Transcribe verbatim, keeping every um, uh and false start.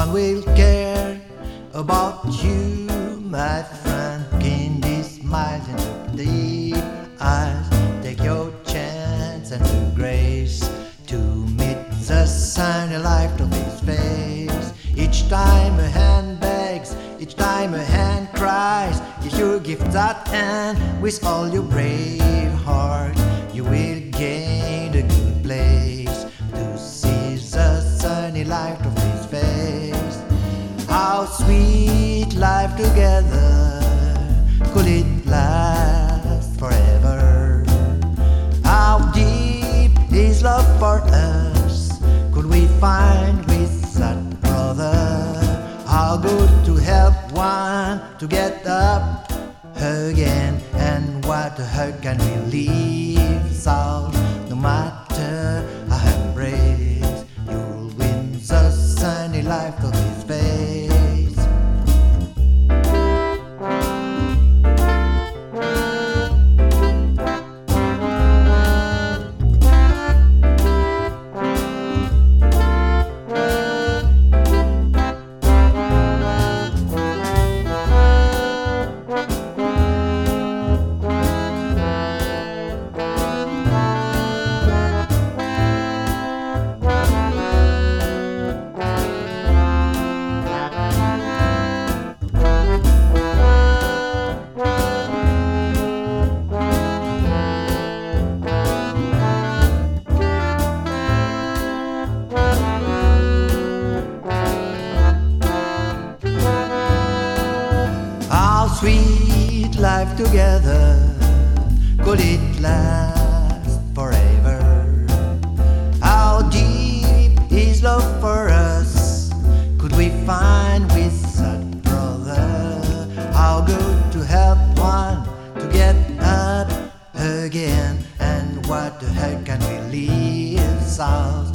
one will care about you, my friend. Candy smiles into deep eyes. Take your chance and to grace to meet the sunny light of his face. Each time a hand begs, each time a hand cries, if you give that hand with all your brave heart, you will gain a good place to see the sunny light of his face. How sweet life together, could it last forever? How deep is love for us, could we find with that brother? How good to help one to get up again, and what a hurt can relieve soul. No matter how embrace, you'll win the sunny life of his face. Sweet life together, could it last forever? How deep is love for us, could we find with that brother? How good to help one to get up again, and what the heck can relieve souls?